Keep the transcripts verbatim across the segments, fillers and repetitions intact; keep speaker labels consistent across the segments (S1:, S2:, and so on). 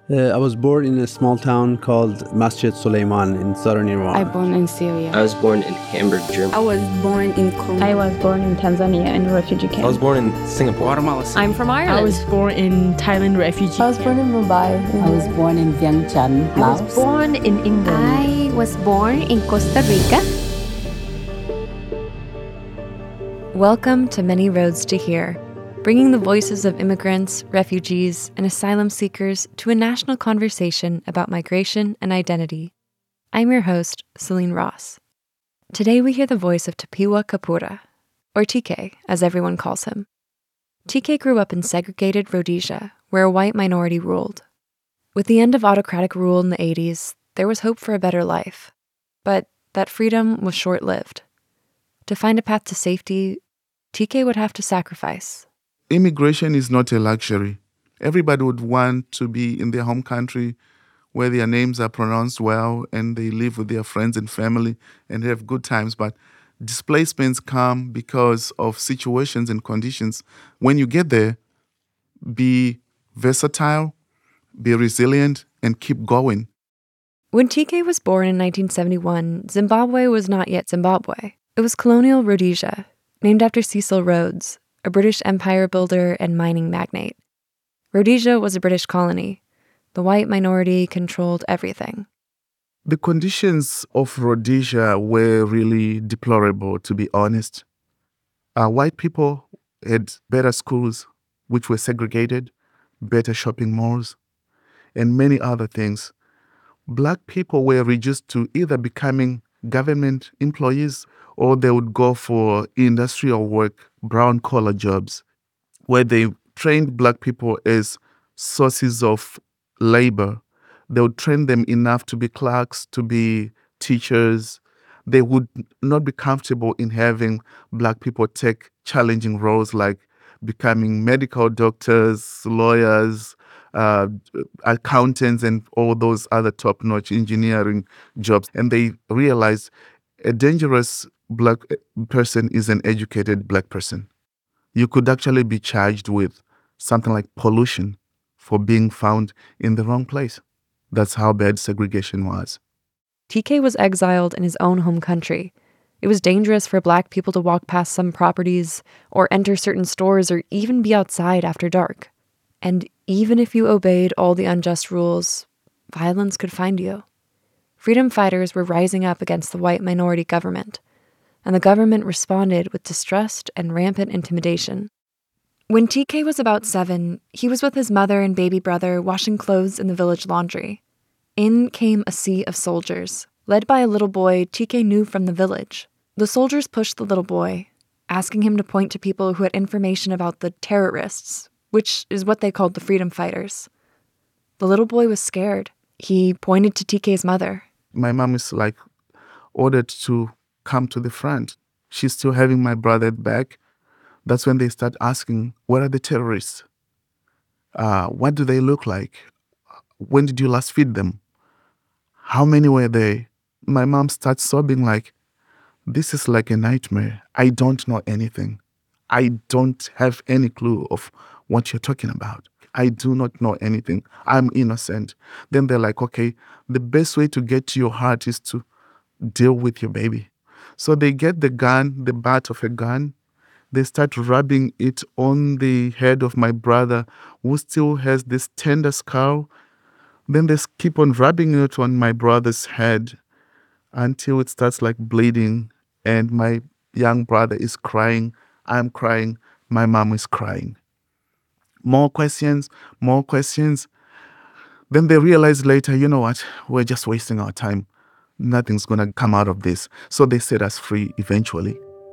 S1: Uh, I was born in a small town called Masjid Suleiman in southern Iran.
S2: I was born in Syria.
S3: I was born in Hamburg, Germany.
S4: I was born in Congo.
S5: I was born in Tanzania in a refugee camp.
S6: I was born in Singapore.
S7: Guatemala.
S8: I'm from Ireland.
S9: I was born in Thailand refugee
S10: I was born in Mumbai.
S11: I was born in Vientiane, Laos.
S12: I was born in England.
S13: I was born in Costa Rica.
S14: Welcome to Many Roads to Here, bringing the voices of immigrants, refugees, and asylum seekers to a national conversation about migration and identity. I'm your host, Celine Ross. Today we hear the voice of Tapiwa Kapura, or T K, as everyone calls him. T K grew up in segregated Rhodesia, where a white minority ruled. With the end of autocratic rule in the eighties, there was hope for a better life. But that freedom was short-lived. To find a path to safety, T K would have to sacrifice.
S15: Immigration is not a luxury. Everybody would want to be in their home country where their names are pronounced well and they live with their friends and family and have good times. But displacements come because of situations and conditions. When you get there, be versatile, be resilient, and keep going.
S14: When T K was born in nineteen seventy-one, Zimbabwe was not yet Zimbabwe. It was colonial Rhodesia, named after Cecil Rhodes, a British empire builder and mining magnate. Rhodesia was a British colony. The white minority controlled everything.
S15: The conditions of Rhodesia were really deplorable, to be honest. Uh, white people had better schools, which were segregated, better shopping malls, and many other things. Black people were reduced to either becoming government employees or they would go for industrial work, brown-collar jobs, where they trained black people as sources of labor. They would train them enough to be clerks, to be teachers. They would not be comfortable in having black people take challenging roles like becoming medical doctors, lawyers, uh, accountants, and all those other top-notch engineering jobs. And they realized a dangerous black person is an educated black person. You could actually be charged with something like pollution for being found in the wrong place. That's how bad segregation was.
S14: T K was exiled in his own home country. It was dangerous for black people to walk past some properties or enter certain stores or even be outside after dark. And even if you obeyed all the unjust rules, violence could find you. Freedom fighters were rising up against the white minority government, and the government responded with distrust and rampant intimidation. When T K was about seven, he was with his mother and baby brother washing clothes in the village laundry. In came a sea of soldiers, led by a little boy T K knew from the village. The soldiers pushed the little boy, asking him to point to people who had information about the terrorists, which is what they called the freedom fighters. The little boy was scared. He pointed to T K's mother.
S15: My mom is like ordered to come to the front. She's still having my brother back. That's when they start asking, where are the terrorists? Uh, what do they look like? When did you last feed them? How many were they? My mom starts sobbing like, this is like a nightmare. I don't know anything. I don't have any clue of what you're talking about. I do not know anything. I'm innocent. Then they're like, okay, the best way to get to your heart is to deal with your baby. So they get the gun, the butt of a gun. They start rubbing it on the head of my brother, who still has this tender skull. Then they keep on rubbing it on my brother's head until it starts like bleeding. And my young brother is crying. I'm crying. My mom is crying. More questions, more questions. Then they realize later, you know what? We're just wasting our time. Nothing's going to come out of this. So they set us free eventually.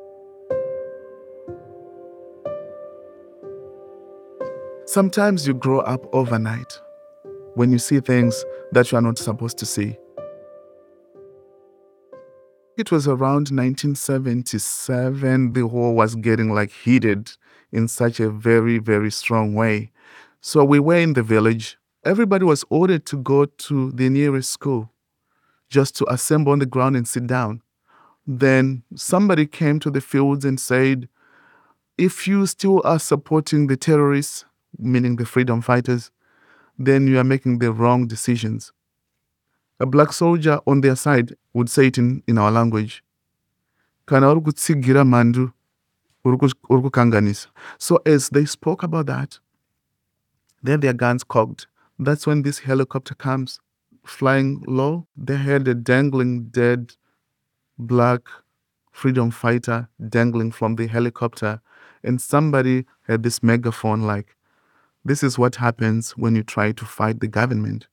S15: Sometimes you grow up overnight when you see things that you are not supposed to see. It was around nineteen seventy-seven, the war was getting like heated in such a very, very strong way. So we were in the village. Everybody was ordered to go to the nearest school, just to assemble on the ground and sit down. Then somebody came to the fields and said, if you still are supporting the terrorists, meaning the freedom fighters, then you are making the wrong decisions. A black soldier on their side would say it in, in our language. Kana uri kutsigira mandu, uri kukanganisa. So as they spoke about that, then their guns cocked. That's when this helicopter comes flying low. They had a dangling dead black freedom fighter dangling from the helicopter. And somebody had this megaphone like, this is what happens when you try to fight the government.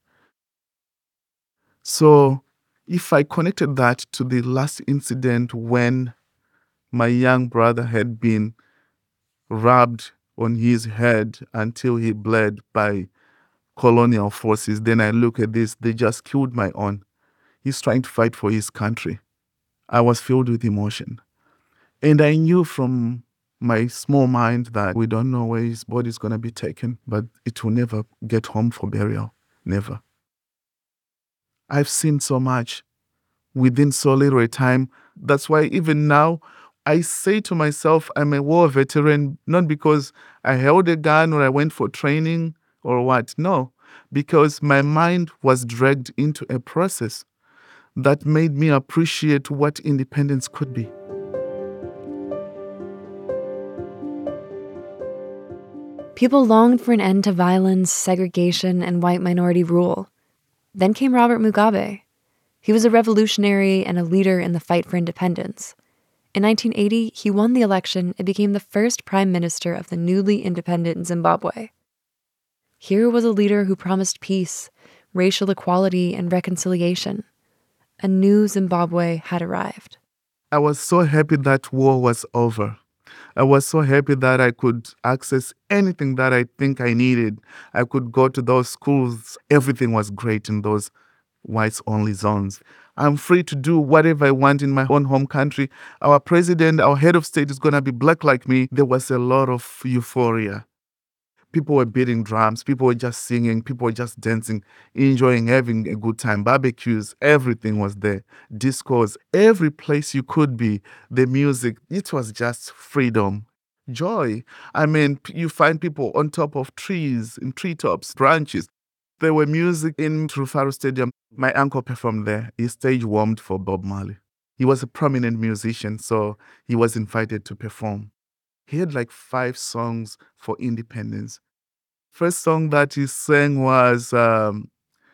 S15: So if I connected that to the last incident when my young brother had been rubbed on his head until he bled by colonial forces, then I look at this, they just killed my own. He's trying to fight for his country. I was filled with emotion. And I knew from my small mind that we don't know where his body is going to be taken, but it will never get home for burial. Never. I've seen so much within so little a time. That's why even now, I say to myself, I'm a war veteran, not because I held a gun or I went for training or what. No, because my mind was dragged into a process that made me appreciate what independence could be.
S14: People longed for an end to violence, segregation, and white minority rule. Then came Robert Mugabe. He was a revolutionary and a leader in the fight for independence. In nineteen eighty, he won the election and became the first prime minister of the newly independent Zimbabwe. Here was a leader who promised peace, racial equality, and reconciliation. A new Zimbabwe had arrived.
S15: I was so happy that war was over. I was so happy that I could access anything that I think I needed. I could go to those schools. Everything was great in those whites-only zones. I'm free to do whatever I want in my own home country. Our president, our head of state is going to be black like me. There was a lot of euphoria. People were beating drums. People were just singing. People were just dancing, enjoying, having a good time. Barbecues, everything was there. Discos, every place you could be. The music, it was just freedom, joy. I mean, you find people on top of trees, in treetops, branches. There were music in Rufaro Stadium. My uncle performed there. His stage warmed for Bob Marley. He was a prominent musician, so he was invited to perform. He had like five songs for independence. First song that he sang was um,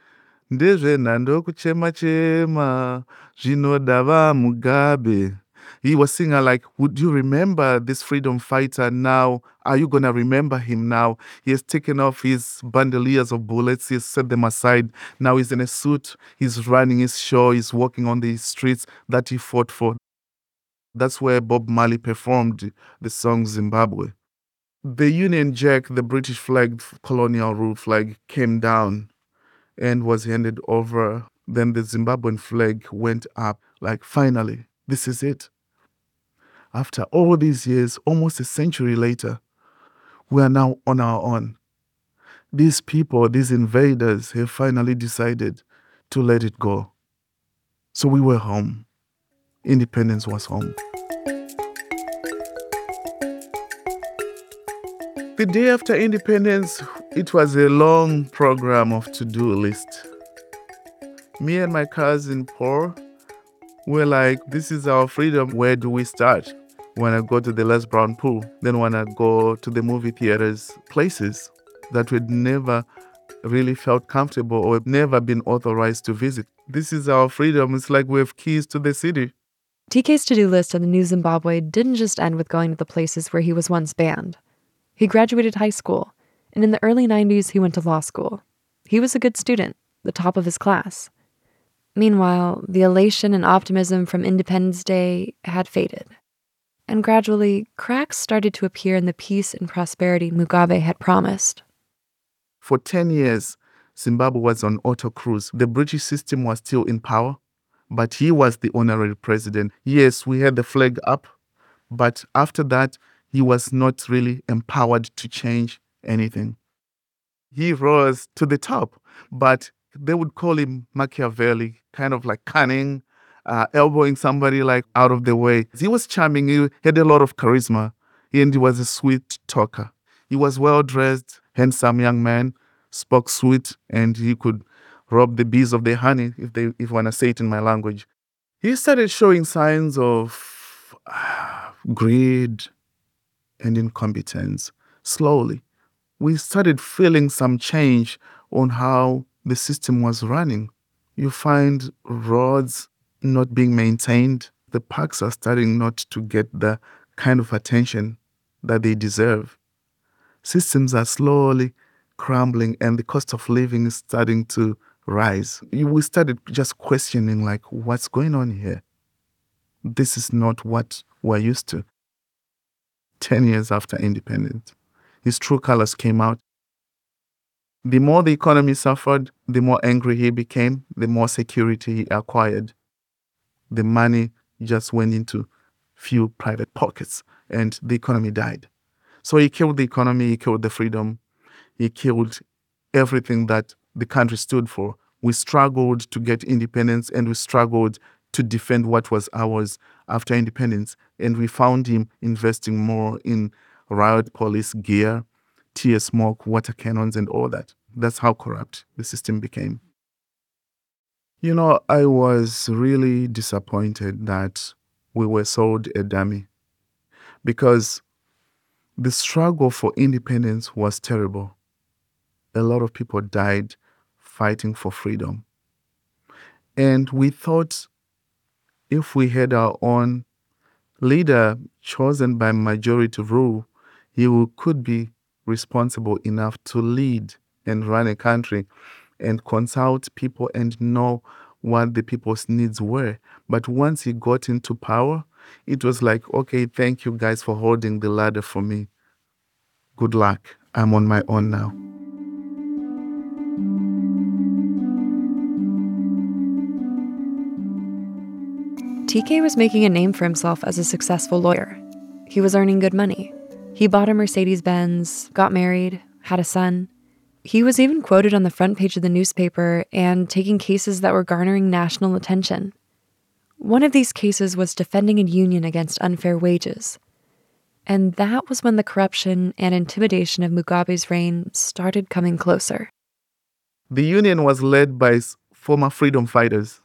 S15: Ndezve nando kuchema chema zvinodava Mugabe. He was singing like, would you remember this freedom fighter now? Are you going to remember him now? He has taken off his bandoliers of bullets. He has set them aside. Now he's in a suit. He's running his show. He's walking on the streets that he fought for. That's where Bob Marley performed the song Zimbabwe. The Union Jack, the British flag, colonial rule flag, came down and was handed over. Then the Zimbabwean flag went up. Like, finally, this is it. After all these years, almost a century later, we are now on our own. These people, these invaders, have finally decided to let it go. So we were home. Independence was home. The day after independence, it was a long program of to-do list. Me and my cousin Paul were like, this is our freedom. Where do we start? Want to go to the Les Brown pool, then want to go to the movie theaters, places that we'd never really felt comfortable or never been authorized to visit. This is our freedom. It's like we have keys to the city.
S14: T K's to-do list on the New Zimbabwe didn't just end with going to the places where he was once banned. He graduated high school, and in the early nineties, he went to law school. He was a good student, the top of his class. Meanwhile, the elation and optimism from Independence Day had faded. And gradually, cracks started to appear in the peace and prosperity Mugabe had promised.
S15: For ten years, Zimbabwe was on auto cruise. The British system was still in power, but he was the honorary president. Yes, we had the flag up, but after that, he was not really empowered to change anything. He rose to the top, but they would call him Machiavelli, kind of like cunning, uh, elbowing somebody like out of the way. He was charming. He had a lot of charisma, and he was a sweet talker. He was well-dressed, handsome young man, spoke sweet, and he could rob the bees of their honey, if they if you want to say it in my language. He started showing signs of uh, greed and incompetence. Slowly, we started feeling some change on how the system was running. You find roads not being maintained. The parks are starting not to get the kind of attention that they deserve. Systems are slowly crumbling, and the cost of living is starting to rise. We started just questioning, like, what's going on here? This is not what we're used to. Ten years after independence, his true colors came out. The more the economy suffered, the more angry he became, the more security he acquired. The money just went into few private pockets, and the economy died. So he killed the economy, he killed the freedom, he killed everything that the country stood for. We struggled to get independence, and we struggled to defend what was ours after independence. And we found him investing more in riot police gear, tear smoke, water cannons, and all that. That's how corrupt the system became. You know, I was really disappointed that we were sold a dummy, because the struggle for independence was terrible. A lot of people died fighting for freedom. And we thought if we had our own leader chosen by majority rule, he will, could be responsible enough to lead and run a country and consult people and know what the people's needs were. But once he got into power, it was like, okay, thank you guys for holding the ladder for me. Good luck. I'm on my own now.
S14: T K was making a name for himself as a successful lawyer. He was earning good money. He bought a Mercedes-Benz, got married, had a son. He was even quoted on the front page of the newspaper and taking cases that were garnering national attention. One of these cases was defending a union against unfair wages. And that was when the corruption and intimidation of Mugabe's reign started coming closer.
S15: The union was led by former freedom fighters.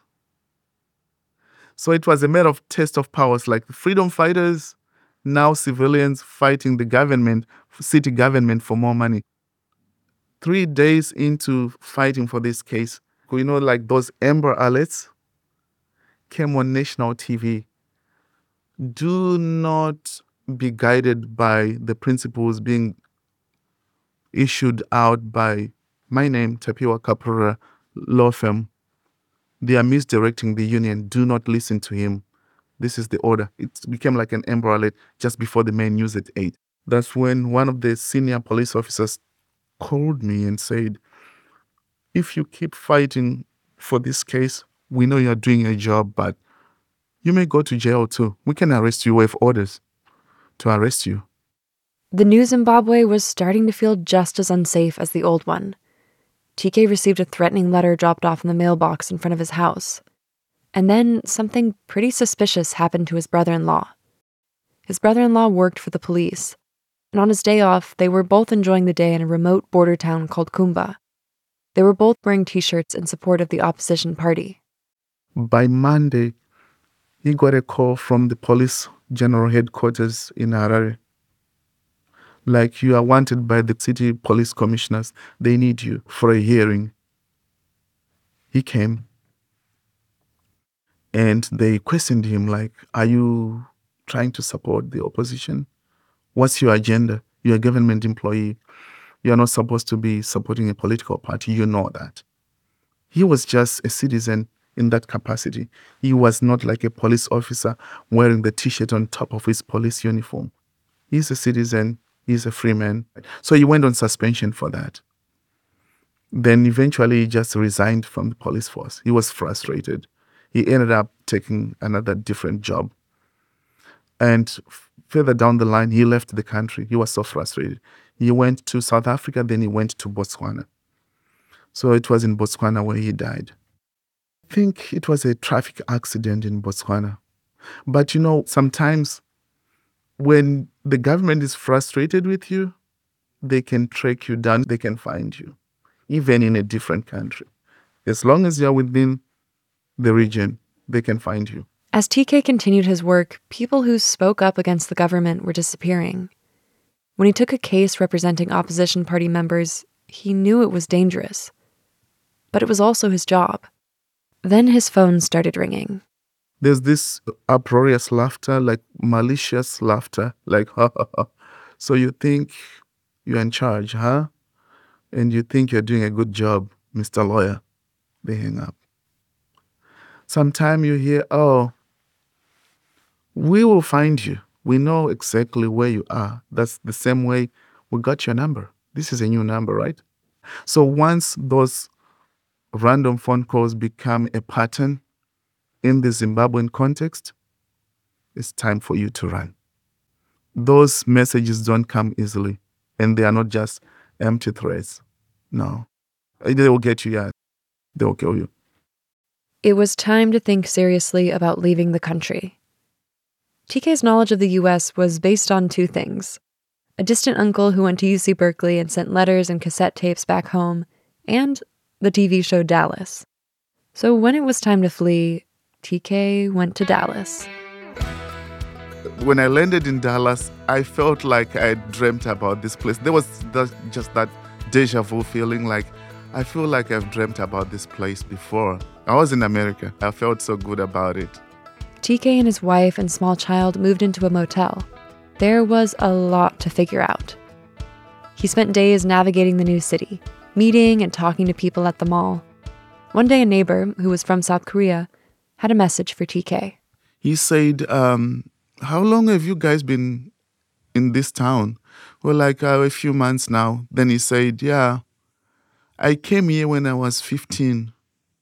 S15: So it was a matter of test of powers, like the freedom fighters, now civilians fighting the government, city government for more money. Three days into fighting for this case, you know, like those Amber Alerts came on national T V. Do not be guided by the principles being issued out by my name, Tapiwa Kapura Law Firm. They are misdirecting the union. Do not listen to him. This is the order. It became like an Amber Alert just before the main news at eight. That's when one of the senior police officers called me and said, if you keep fighting for this case, we know you're doing your job, but you may go to jail too. We can arrest you with orders to arrest you.
S14: The new Zimbabwe was starting to feel just as unsafe as the old one. T K received a threatening letter dropped off in the mailbox in front of his house. And then something pretty suspicious happened to his brother-in-law. His brother-in-law worked for the police, and on his day off, they were both enjoying the day in a remote border town called Kumba. They were both wearing t-shirts in support of the opposition party.
S15: By Monday, he got a call from the police general headquarters in Harare. Like, you are wanted by the city police commissioners. They need you for a hearing. He came. And they questioned him like, are you trying to support the opposition? What's your agenda? You're a government employee. You're not supposed to be supporting a political party. You know that. He was just a citizen in that capacity. He was not like a police officer wearing the t-shirt on top of his police uniform. He's a citizen. He's a free man. So he went on suspension for that. Then eventually he just resigned from the police force. He was frustrated. He ended up taking another different job. And f- further down the line, he left the country. He was so frustrated. He went to South Africa, then he went to Botswana. So it was in Botswana where he died. I think it was a traffic accident in Botswana. But you know, sometimes when the government is frustrated with you, they can track you down, they can find you. even in a different country. As long as you're within the region, they can find you.
S14: As T K continued his work, people who spoke up against the government were disappearing. When he took a case representing opposition party members, he knew it was dangerous. But it was also his job. Then his phone started ringing.
S15: There's this uproarious laughter, like malicious laughter, like, ha, ha, ha. So you think you're in charge, huh? And you think you're doing a good job, Mister Lawyer. They hang up. Sometime you hear, oh, we will find you. We know exactly where you are. That's the same way we got your number. This is a new number, right? So once those random phone calls become a pattern in the Zimbabwean context, it's time for you to run. Those messages don't come easily, and they are not just empty threats. No. They will get you, yeah. They will kill you.
S14: It was time to think seriously about leaving the country. T K's knowledge of the U S was based on two things: a distant uncle who went to U C Berkeley and sent letters and cassette tapes back home, and the T V show Dallas. So when it was time to flee, T K went to Dallas.
S15: When I landed in Dallas, I felt like I dreamt about this place. There was just that deja vu feeling, like I feel like I've dreamt about this place before. I was in America. I felt so good about it.
S14: T K and his wife and small child moved into a motel. There was a lot to figure out. He spent days navigating the new city, meeting and talking to people at the mall. One day a neighbor, who was from South Korea, had a message for T K.
S15: He said, um, how long have you guys been in this town? Well, like uh, a few months now. Then he said, yeah, I came here when I was fifteen,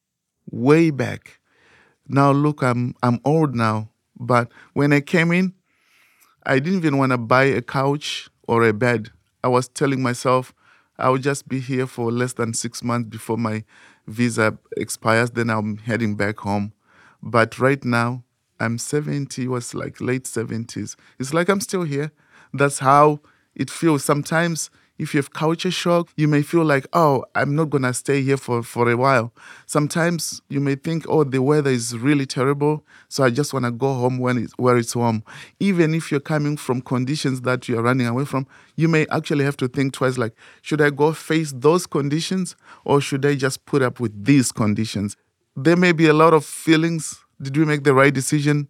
S15: way back. Now look, I'm I'm old now. But when I came in, I didn't even want to buy a couch or a bed. I was telling myself I would just be here for less than six months before my visa expires. Then I'm heading back home. But right now, I'm seventy, it was like late seventies. It's like I'm still here. That's how it feels. Sometimes if you have culture shock, you may feel like, oh, I'm not going to stay here for, for a while. Sometimes you may think, oh, the weather is really terrible, so I just want to go home when it's, where it's warm. Even if you're coming from conditions that you're running away from, you may actually have to think twice, like, should I go face those conditions or should I just put up with these conditions? There may be a lot of feelings. Did we make the right decision?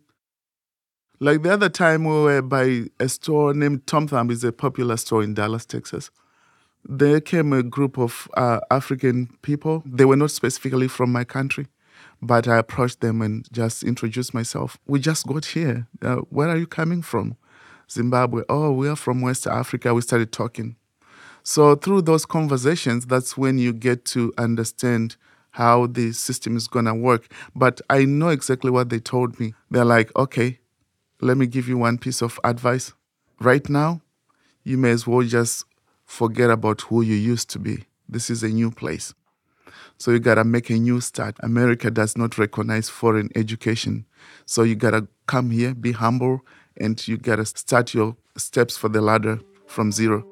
S15: Like the other time we were by a store named Tom Thumb. It's a popular store in Dallas, Texas. There came a group of uh, African people. They were not specifically from my country, but I approached them and just introduced myself. We just got here. Uh, where are you coming from? Zimbabwe. Oh, we are from West Africa. We started talking. So through those conversations, that's when you get to understand how the system is going to work. But I know exactly what they told me. They're like, okay, let me give you one piece of advice. Right now, you may as well just forget about who you used to be. This is a new place. So you got to make a new start. America does not recognize foreign education. So you got to come here, be humble, and you got to start your steps for the ladder from zero.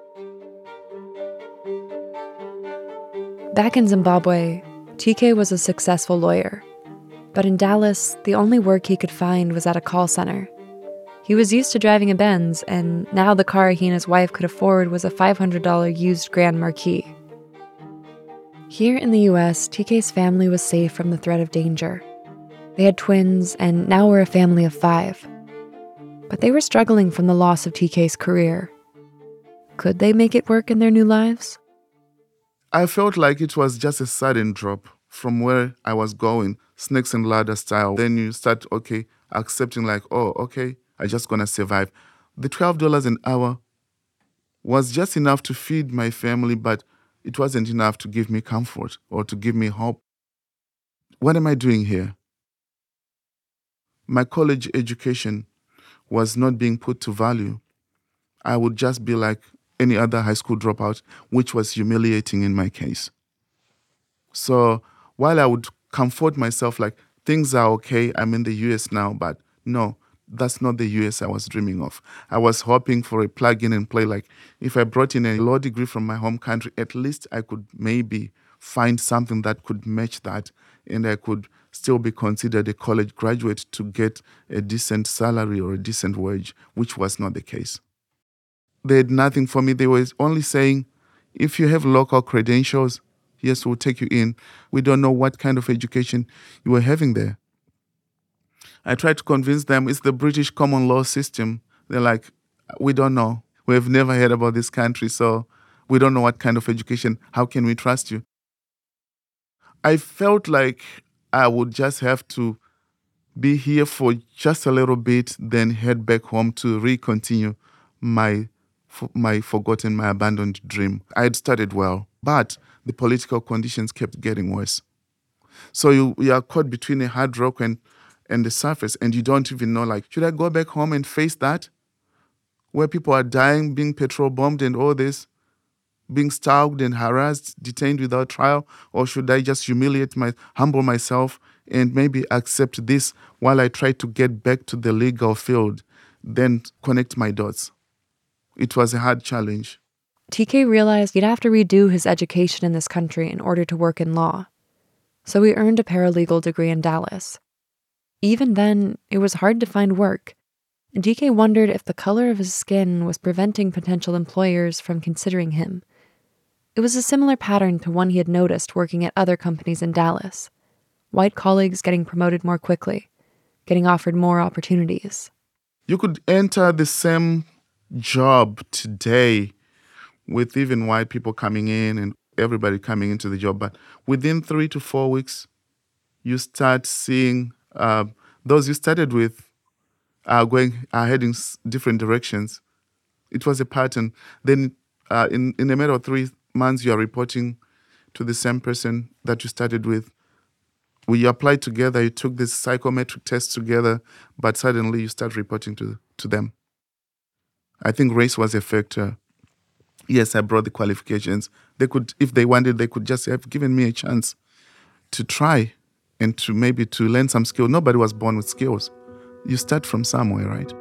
S14: Back in Zimbabwe, T K was a successful lawyer. But in Dallas, the only work he could find was at a call center. He was used to driving a Benz, and now the car he and his wife could afford was a five hundred dollars used Grand Marquis. Here in the U S, T K's family was safe from the threat of danger. They had twins, and now were a family of five. But they were struggling from the loss of T K's career. Could they make it work in their new lives?
S15: I felt like it was just a sudden drop from where I was going, snakes and ladder style. Then you start, okay, accepting like, oh, okay, I'm just going to survive. The twelve dollars an hour was just enough to feed my family, but it wasn't enough to give me comfort or to give me hope. What am I doing here? My college education was not being put to value. I would just be like any other high school dropout, which was humiliating in my case. So while I would comfort myself like, things are okay, I'm in the U S now, but no, that's not the U S I was dreaming of. I was hoping for a plug-in and play. Like if I brought in a law degree from my home country, at least I could maybe find something that could match that, and I could still be considered a college graduate to get a decent salary or a decent wage, which was not the case. They had nothing for me. They were only saying, if you have local credentials, yes, we'll take you in. We don't know what kind of education you were having there. I tried to convince them it's the British common law system. They're like, we don't know. We've never heard about this country, so we don't know what kind of education. How can we trust you? I felt like I would just have to be here for just a little bit, then head back home to re-continue my my forgotten, my abandoned dream. I had started well, but the political conditions kept getting worse. So you, you are caught between a hard rock and, and the surface, and you don't even know, like, should I go back home and face that? Where people are dying, being petrol bombed and all this, being stalked and harassed, detained without trial? Or should I just humiliate my, humble myself and maybe accept this while I try to get back to the legal field, then connect my dots? It was a hard challenge.
S14: T K realized he'd have to redo his education in this country in order to work in law. So he earned a paralegal degree in Dallas. Even then, it was hard to find work, and T K wondered if the color of his skin was preventing potential employers from considering him. It was a similar pattern to one he had noticed working at other companies in Dallas. White colleagues getting promoted more quickly, getting offered more opportunities.
S15: You could enter the same job today with even white people coming in and everybody coming into the job, but within three to four weeks, you start seeing uh, those you started with are going are heading different directions. It was a pattern. Then uh, in, in a matter of three months, you are reporting to the same person that you started with. We applied together, you took this psychometric test together, but suddenly you start reporting to, to them. I think race was a factor. Yes, I brought the qualifications. They could, if they wanted, they could just have given me a chance to try and to maybe to learn some skill. Nobody was born with skills. You start from somewhere, right?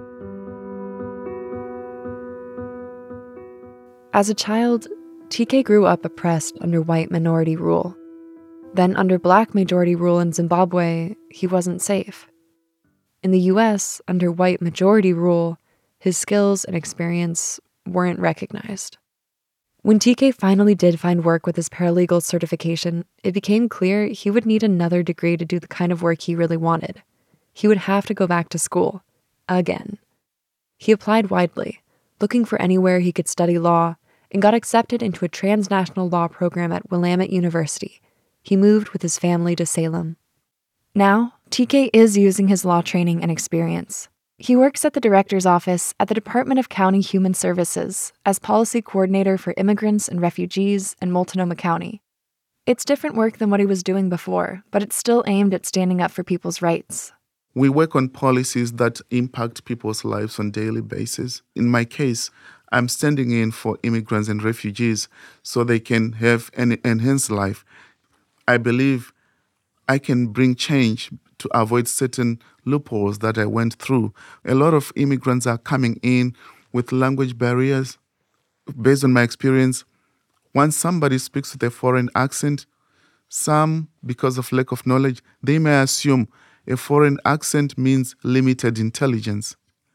S14: As a child, T K grew up oppressed under white minority rule. Then under black majority rule in Zimbabwe, he wasn't safe. In the U S, under white majority rule, his skills and experience weren't recognized. When T K finally did find work with his paralegal certification, it became clear he would need another degree to do the kind of work he really wanted. He would have to go back to school. Again. He applied widely, looking for anywhere he could study law, and got accepted into a transnational law program at Willamette University. He moved with his family to Salem. Now, T K is using his law training and experience. He works at the director's office at the Department of County Human Services as policy coordinator for immigrants and refugees in Multnomah County. It's different work than what he was doing before, but it's still aimed at standing up for people's rights.
S15: We work on policies that impact people's lives on a daily basis. In my case, I'm standing in for immigrants and refugees so they can have an enhanced life. I believe I can bring change to avoid certain loopholes that I went through. A lot of immigrants are coming in with language barriers. Based on my experience, once somebody speaks with a foreign accent, some, because of lack of knowledge, they may assume a foreign accent means limited intelligence.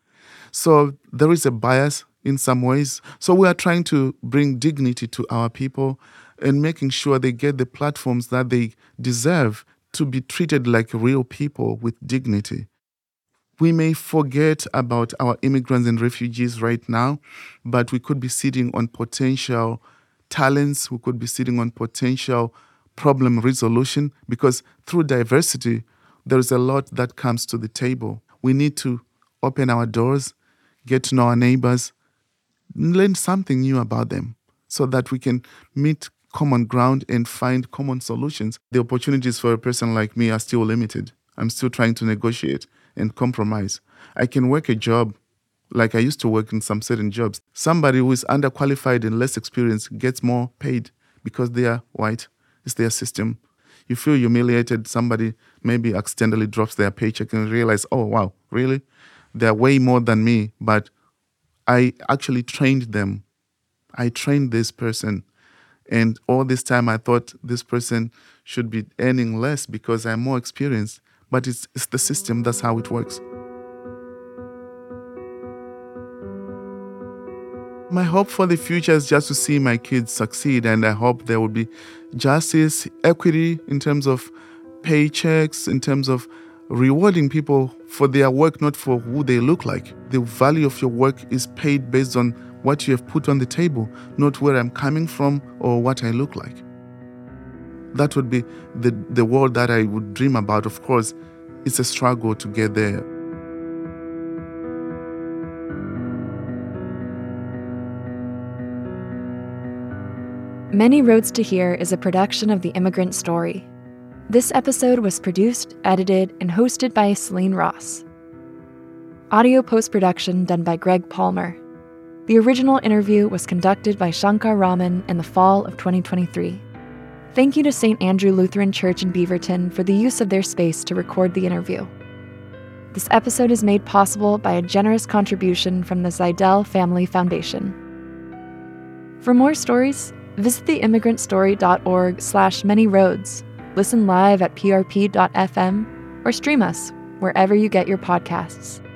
S15: So there is a bias in some ways. So we are trying to bring dignity to our people and making sure they get the platforms that they deserve to be treated like real people with dignity. We may forget about our immigrants and refugees right now, but we could be sitting on potential talents, we could be sitting on potential problem resolution, because through diversity, there is a lot that comes to the table. We need to open our doors, get to know our neighbors, learn something new about them so that we can meet common ground and find common solutions. The opportunities for a person like me are still limited. I'm still trying to negotiate and compromise. I can work a job like I used to work in some certain jobs. Somebody who is underqualified and less experienced gets more paid because they are white. It's their system. You feel humiliated. Somebody maybe accidentally drops their paycheck and realize, oh, wow, really? They're way more than me, but I actually trained them. I trained this person. And all this time I thought this person should be earning less because I'm more experienced. But it's, it's the system. That's how it works. My hope for the future is just to see my kids succeed, and I hope there will be justice, equity in terms of paychecks, in terms of rewarding people for their work, not for who they look like. The value of your work is paid based on what you have put on the table, not where I'm coming from or what I look like. That would be the, the world that I would dream about. Of course, it's a struggle to get there.
S14: Many Roads to Here is a production of The Immigrant Story. This episode was produced, edited, and hosted by Celine Ross. Audio post-production done by Greg Palmer. The original interview was conducted by Shankar Raman in the fall of twenty twenty-three. Thank you to Saint Andrew Lutheran Church in Beaverton for the use of their space to record the interview. This episode is made possible by a generous contribution from the Zidell Family Foundation. For more stories, visit theimmigrantstory.org slash many roads, listen live at p r p dot f m, or stream us wherever you get your podcasts.